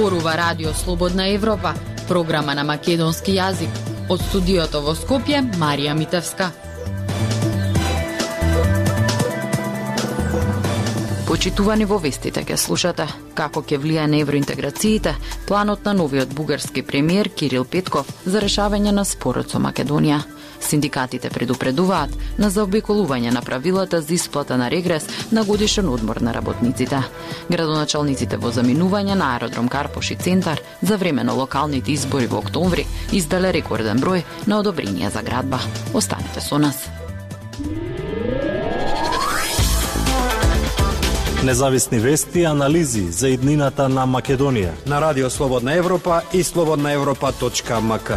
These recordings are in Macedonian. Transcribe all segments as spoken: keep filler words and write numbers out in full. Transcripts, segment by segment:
зборува Радио Слободна Европа, програма на македонски јазик. Од студиото во Скопје, Марија Митевска. Почитувани, во вестите ке слушате како ќе влијае на евроинтеграциите планот на новиот бугарски премиер Кирил Петков за решавање на спорот со Македонија. Синдикатите предупредуваат на заобиколување на правилата за исплата на регрес на годишен одмор на работниците. Градоначалниците во заминување на аеродром Карпош и Центар за време на локалните избори во октомври издале рекорден број на одобренија за градба. Останете со нас. Независни вести и анализи за иднината на Македонија на Радио Слободна Европа и слободна европа точка ем ка.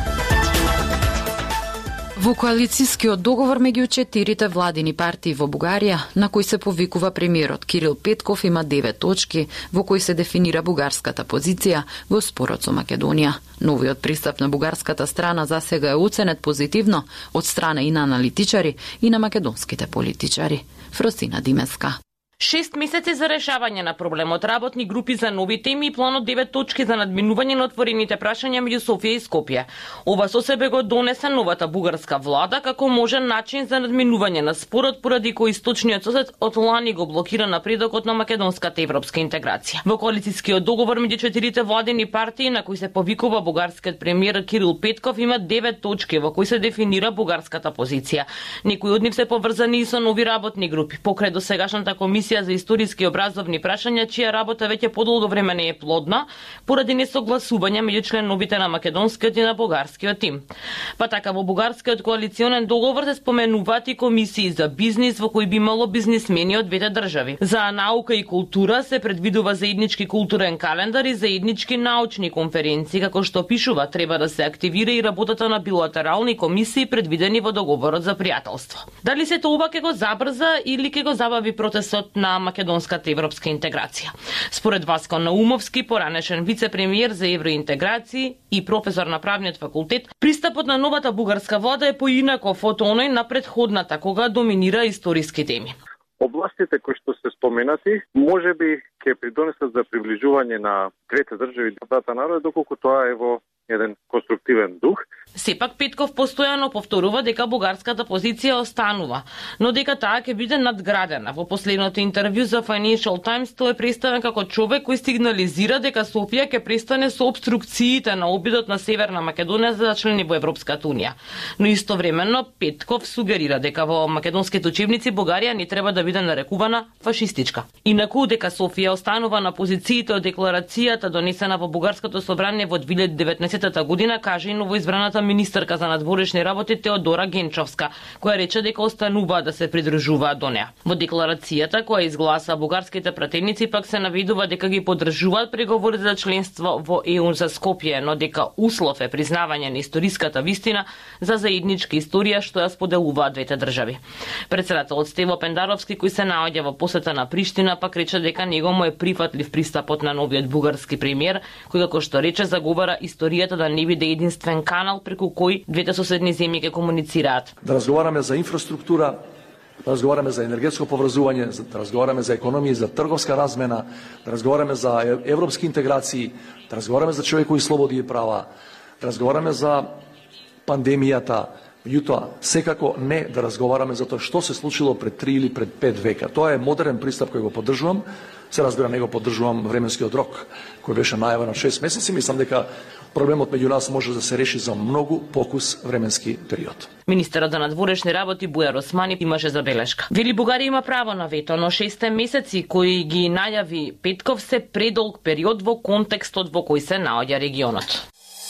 Во коалицијскиот договор меѓу четирите владини партии во Бугарија, на кој се повикува премиерот Кирил Петков, има девет точки во кои се дефинира бугарската позиција во спорот со Македонија. Новиот пристап на бугарската страна засега е оценет позитивно од страна и на аналитичари и на македонските политичари. Фросина Димеска. Шест месеци за решавање на проблемот, работни групи за нови теми и планот девет точки за надминување на отворените прашања меѓу Софија и Скопје. Ова со себе го донесе новата бугарска влада како можен начин за надминување на спорот, поради кој источниот сосед од лани го блокира напредокот на македонската европска интеграција. Во коалицијскиот договор меѓу четирите владини партии, на кој се повикува бугарскиот премиер Кирил Петков, има девет точки во кои се дефинира бугарската позиција. Некои од нив се поврзани и со нови работни групи, покрај досегашната комисија за историски и образовни прашања, чија работа веќе подолго време не е плодна, поради несогласување меѓу членовите на македонскиот и на бугарскиот тим. Па така во бугарскиот коалиционен договор се споменуваат и комисии за бизнис во кои би имало бизнисмени од двете држави. За наука и култура се предвидува заеднички културен календар и заеднички научни конференции, како што пишува, треба да се активира и работата на билатерални комисии предвидени во договорот за пријателство. Дали се тоа ќе го забрза или ќе го забави процесот на македонската европска интеграција? Според Васко Наумовски, поранешен вице-премиер за евроинтеграција и професор на правниот факултет, пристапот на новата бугарска влада е поинаков од оној на претходната, кога доминира историски теми. Областите кои што се споменати, можеби ќе придонесат за приближување на двете држави и двата народа, доколку тоа е во еден конструктивен дух. Сепак Петков постојано повторува дека бугарската позиција останува, но дека таа ќе биде надградена. Во последното интервју за Financial Times тој е представен како човек кој сигнализира дека Софија ќе престане со обструкциите на обидот на Северна Македонија за да члени во Европската унија. Но истовремено Петков сугерира дека во македонските учебници Бугарија не треба да биде нарекувана фашистичка. Инаку дека Софија останува на позициите од декларацијата донесена во бугарското собрание во две илјади и деветнаесетта година, каже и новоизбраната министерка за надворешни работи Теодора Генчовска, која рече дека останува да се придржуваат до неа. Во декларацијата која изгласа бугарските пратеници пак се наведува дека ги поддржуваат преговорите за членство во Е У за Скопје, но дека услов е признавање на историската вистина за заедничка историја што ја споделуваат двете држави. Председателот Стево Пендаровски, кој се наоѓа во посета на Приштина, пак рече дека него му е прифатлив пристапот на новиот бугарски премиер, кој како што рече заговара историјата да не биде единствен канал преку кој двете соседни земји ќе комуницираат. Да разговараме за инфраструктура, да разговараме за енергетско поврзување, да разговараме за економија, за трговска размена, да разговараме за европски интеграции, да разговараме за човекови слободи и права, да разговараме за пандемијата, меѓутоа секако не да разговараме за тоа што се случило пред три или пред пет века. Тоа е модерен пристап кој го поддржувам. Се разбира, него поддржувам временскиот рок кој беше најавен од шест месеци. Мислам дека проблемот меѓу нас може да се реши за многу покус временски период. Министерот за надворешни работи Бујар Османи имаше забелешка. Вели Бугарија има право на вето, но шест месеци кои ги најави Петков се предолг период во контекстот во кој се наоѓа регионот.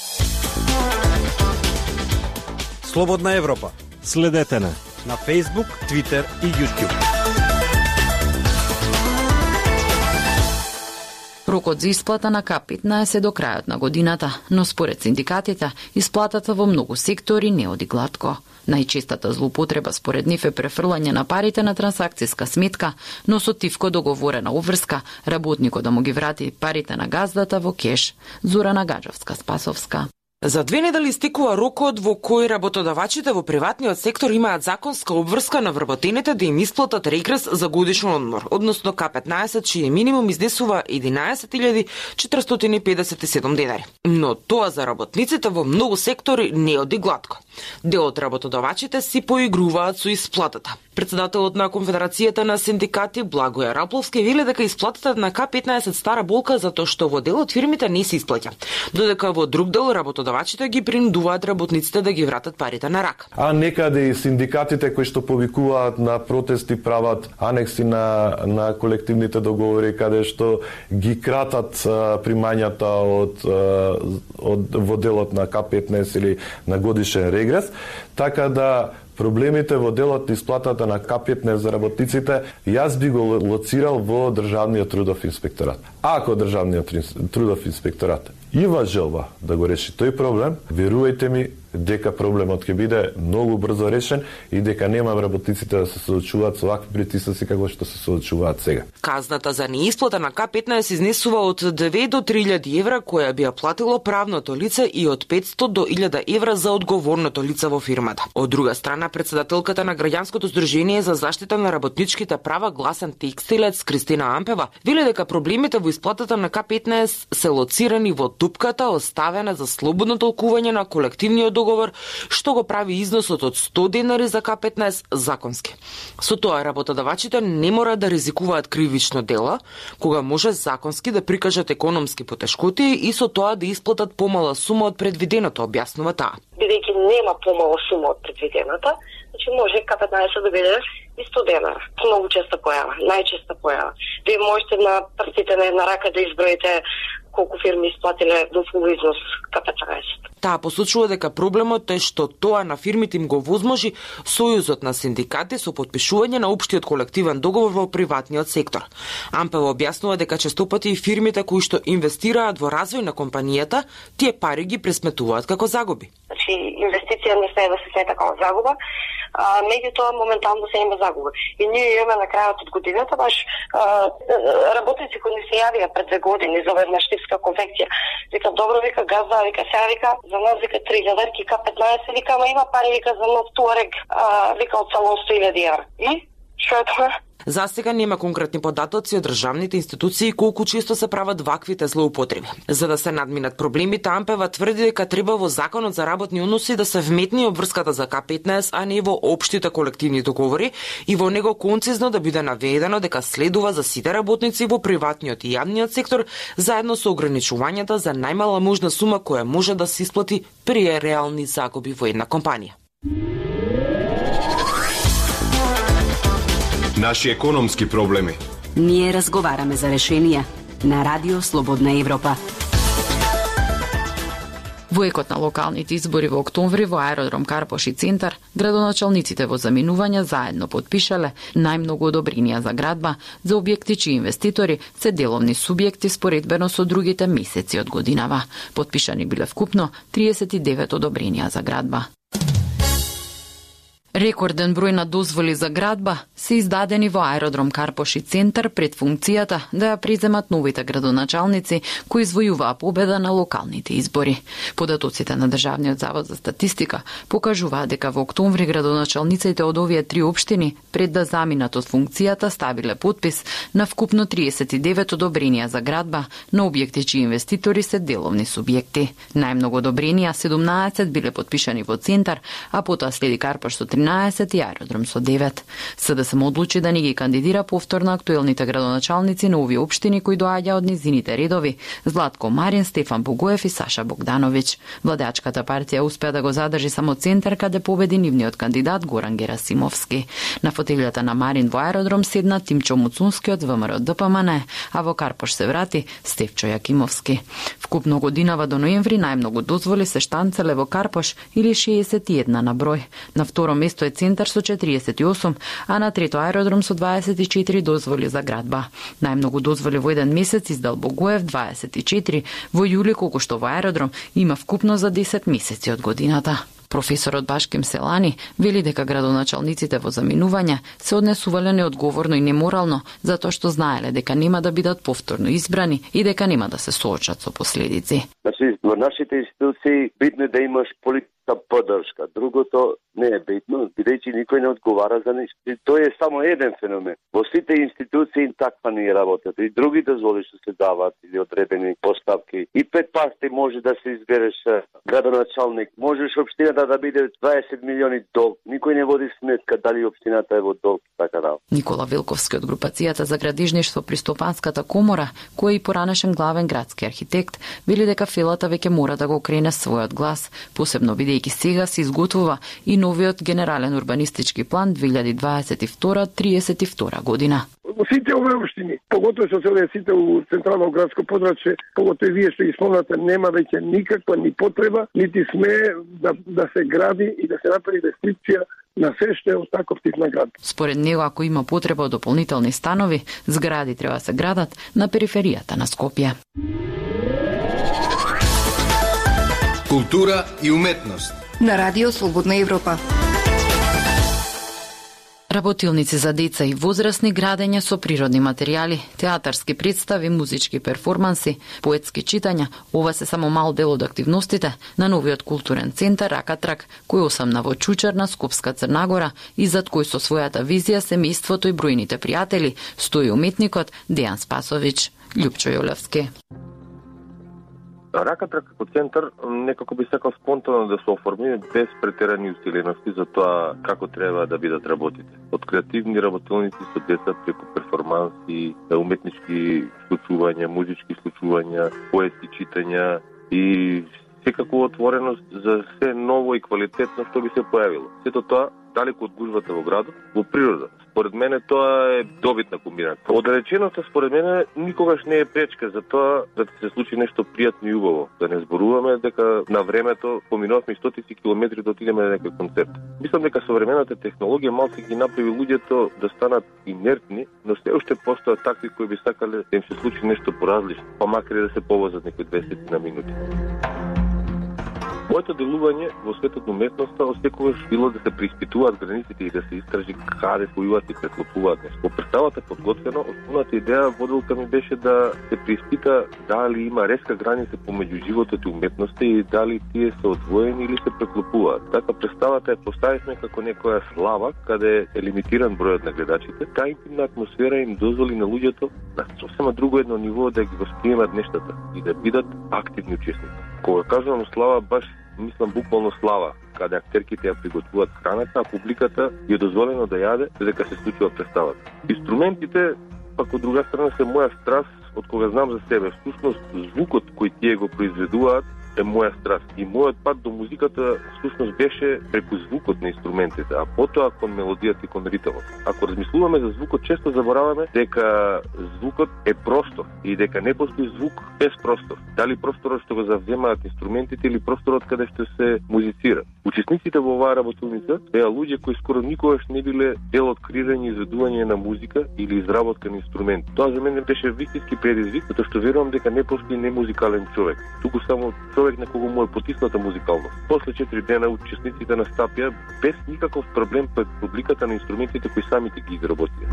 Слободна Европа. Следете на на Facebook, Twitter и YouTube. Рокот за исплата на К петнаесет до крајот на годината, но според синдикатите, исплатата во многу сектори не оди глатко. Најчестата злоупотреба според нив е префрлање на парите на трансакцијска сметка, но со тивко договорена обврска, работникот да му ги врати парите на газдата во кеш. Зорана Гаджовска-Спасовска. За две недели истекува рокот во кој работодавачите во приватниот сектор имаат законска обврска на вработените да им исплатат регрес за годишен одмор, односно К петнаесет, чиј минимум изнесува единаесет илјади четиристотини педесет и седум денари. Но тоа за работниците во многу сектори не оди глатко. Дел од работодавачите си поигруваат со исплатата. Председателот на Конфедерацијата на синдикати Благоје Рапловски вели дека исплатата на К петнаесет стара болка затоа што во дел од фирмите не се исплаќа, додека во друг дел работодавачите ги принудуваат работниците да ги вратат парите на рак. А некаде и синдикатите кои што повикуваат на протести прават анекси на на колективните договори каде што ги кратат а, примањата од од во делот на К петнаесет или на годишен регрес, така да проблемите во делот исплатата на К петнаесет за работниците, јас би го лоцирал во Државниот трудов инспекторат. Ако Државниот трудов инспекторат има желба да го реши тој проблем, верувајте ми дека проблемот ќе биде многу брзо решен и дека нема работниците да се соочуваат со вакви притисоци како што се соочуваат сега. Казната за неисплата на К петнаесет изнесува од две до три илјади евра која би ја платило правното лице и од петсто до илјада евра за одговорното лице во фирмата. Од друга страна, председателката на Граѓанското здружение за заштита на работничките права Гласен текстилец Кристина Ампева вели дека проблемите во исплатата на К петнаесет се лоцирани во тупката оставена за слободно толкување на колективниот договор, што го прави износот од сто денари за К петнаесет законски. Со тоа работодавачите не мора да ризикуваат кривично дело, кога може законски да прикажат економски потешкоти и со тоа да исплатат помала сума од предвиденото, објаснува таа. Бидејќи нема помала сума од предвидената, значи може К петнаесет да биде и сто денара. Многу често појава, најчесто појава. Вие можете на прстите на една рака да изброите колку фирми исплатиле доцнов износ К петнаесет. Таа посочува дека проблемот е што тоа на фирмите им го возможи Сојузот на синдикати со подпишување на општиот колективен договор во приватниот сектор. Ампева објаснува дека честопати и фирмите кои што инвестираат во развој на компанијата, тие пари ги пресметуваат како загуби. Значи инвестиција не смее да се смета како загуба, а меѓутоа моментално се има загуба. И ние имаме на крајот од годината баш а, работници кои не се јавија пред две години за една штипска конфекција. Вика добро, вика газда, вика сега вика за нас вика три илјади К петнаесет, вика ама има пари вика за нов туарег, а, вика од салон сто илјади евра. И што е тоа? За сега нема конкретни податоци од државните институции колку често се прават ваквите злоупотреби. За да се надминат проблемите, Ампева тврди дека треба во Законот за работни односи да се вметни обврската за К петнаесет, а не во општите колективни договори и во него концизно да биде наведено дека следува за сите работници во приватниот и јавниот сектор заедно со ограничувањата за најмала можна сума која може да се исплати при реални загуби во една компанија. Наши економски проблеми. Ние разговараме за решенија на Радио Слободна Европа. Во екот на локалните избори во октомври во аеродром Карпош и Центар, градоначалниците во заминување заедно подпишале најмногу одобренија за градба за објекти чии инвеститори се деловни субјекти споредбено со другите месеци од годинава. Подпишани биле вкупно триесет и девет одобренија за градба. Рекорден број на дозволи за градба се издадени во аеродром Карпош и Центар пред функцијата да ја преземат новите градоначалници кои извојуваа победа на локалните избори. Податоците на Државниот завод за статистика покажуваат дека во октомври градоначалниците од овие три општини пред да заминат од функцијата ставиле подпис на вкупно триесет и девет одобренија за градба на објекти чии инвеститори се деловни субјекти. Најмногу одобренија седумнаесет биле подпишани во Центар, а потоа следи Карпош со тринаесет и аеродром со девет. СДСМ одлучи да не ги кандидира повторно актуелните градоначалници на овие општини кои доаѓа од низините редови: Златко Марин, Стефан Богоев и Саша Богдановиќ. Владеачката партија успеа да го задржи само Центар, каде победи нивниот кандидат Горан Герасимовски. На фотелјата на Марин во аеродром седна Тимчо Муцунски од ВМРО Д П М Н, а во Карпош се врати Стефчо Јакимовски. Вкупно годинава до ноември најмногу дозволи се штанцеле во Карпош или шеесет и една на број. На второ место е Центар со четириесет и осум, а на трето аеродром со дваесет и четири дозволи за градба. Најмногу дозволи во еден месец издал Богоев дваесет и четири, во јули колку што во аеродром има вкупно за десет месеци од годината. Професорот Башким Селани вели дека градоначалниците во заминување се однесувале неодговорно и неморално затоа што знаеле дека нема да бидат повторно избрани и дека нема да се соочат со последици. Значи, во нашите институции битно е да имаш политика поддршка. Другото не е битно, бидејќи никој не одговара за ништо. Тој е само еден феномен. Во сите институции таква не работат. И други дозволи што се дават или одредени поставки. И пред парти може да се избереш градоначалник. Можеш општината да биде дваесет милиони долг. Никој не води сметка дали општината е во долг, така да. Никола Велковски од групацијата за градижништво при Стопанската комора, кој е и поранешен главен градски архитект, вели дека фелата веќе мора да го окрене својот глас, посебно бидејќи сега се изготвува и новиот генерален урбанистички план две илјади дваесет и втора до триесет и втора година. Во сите овие општини, поготово што се овие сите у централно градско подрачје, поготово и вие што ги спомнате, нема веќе никаква ни потреба, нити сме да, да се гради и да се направи рестрикција на се што е од таков тип на град. Според него, ако има потреба од дополнителни станови, згради треба да се градат на периферијата на Скопје. Култура и уметност на Радио Слободна Европа. Работилници за деца и возрастни, градење со природни материјали, театарски представи, музички перформанси, поетски читања, ова се само мал дел од активностите на новиот културен центар Ракатрак, кој осамна во Чучарна, Скопска Црнагора, и зад кој со својата визија семејството и бројните пријатели стои уметникот Дејан Спасовиќ. Љупчо Јолевски. Ракатрак како центар некако би сакал спонтано да се оформи без претерани усилености за тоа како треба да бидат работите. Од креативни работилници со деца преку перформанси, уметнички случувања, музички случувања, поетски читања и секако отвореност за се ново и квалитетно што би се појавило. Сето тоа далеку од гужвата во градот, во природа. Според мене тоа е добитна комбинација. Оддалеченоста според мене никогаш не е пречка за тоа да се случи нешто пријатно и убаво. Да не зборуваме дека на времето поминувавме стотици километри да отидеме на некој концерт. Мислам дека современата технологија малку ги направи луѓето да станат инертни, но се уште постојат такви кои би сакале да им се случи нешто поразлично, па макар и да се повозат некои двесет на минути. Моето делување во светот на уметноста осекогаш било да се преиспитуваат границите и да се истражи каде спојуваат и преклопуваат нешто. По представата подготвено, основната идеја водилка ми беше да се преиспита дали има резка граница помеѓу животот и уметноста и дали тие се одвоени или се преклопуваат. Така представата ја поставивме како некоја слава каде е лимитиран бројот на гледачите. Таа интимна атмосфера им дозволи на луѓето на сосема друго едно ниво да ги восприемат нештата и да бидат активни учесници. Кога кажувам слава, баш мислам буквално слава, каде актерките ја приготвуваат храната, а публиката ја дозволено да јаде додека се случува представата. Инструментите, пак од друга страна, се моја страст од кога знам за себе. Всушност, звукот кој тие го произведуваат е моја страст. И мојот пат до музиката всушност беше преку звукот на инструментите, а потоа кон мелодијата и кон ритмот. Ако размислуваме за звукот, често забораваме дека звукот е простор и дека не постои звук без простор. Дали просторот што го завземаат инструментите или просторот каде што се музицира. Учесниците во оваа работилница беа луѓе кои скоро никогаш не биле дел од креирање и изведување на музика или изработка на инструмент. Тоа за мене беше вистински предизвик, затоа што верувам дека не постои немузикален човек. Туку само човек на кого му е потисната музикалност. После четири дена учесниците настапија без никаков проблем пред публиката на инструментите кои самите ги изработија.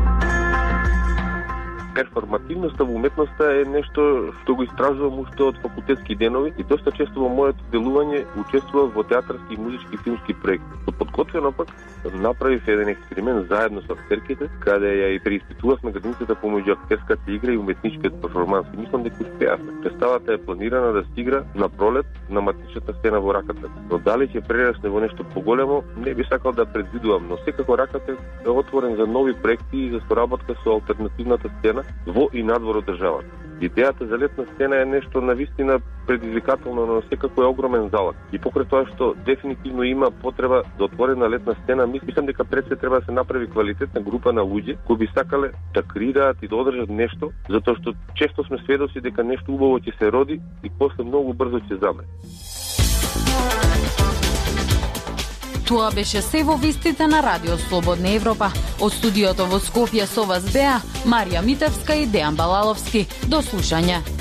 Перформативноста во уметноста е нешто што го истражувам уште од факултетски денови и доста често во моето делување учествував во театарски и музички филмски проекти. Со подготвено пак направив еден експеримент заедно со актерките, каде ја и преиспитувавме границата помеѓу актерската игра и уметничкиот перформанс. И мислам дека успеавме. Представата е планирана да стигра на пролет на матичната сцена во Ракатрак. Но дали ќе прерасне во нешто поголемо, не би сакал да предвидувам, но секако Ракатрак е отворен за нови проекти и за соработка со алтернативната сцена во и надвор од државата. Идејата за летна сцена е нешто навистина предизвикателно, но секако е огромен залог. И покрај тоа што дефинитивно има потреба за отворена летна сцена, мислам дека пред се треба да се направи квалитетна група на луѓе кои би сакале да креираат и да одржат нешто, затоа што често сме сведоци дека нешто убаво ќе се роди и после многу брзо ќе замре. Тоа беше се во вестите на Радио Слободна Европа. Од студиото во Скопје со вас беа Марија Митевска и Дејан Балаловски. До слушање.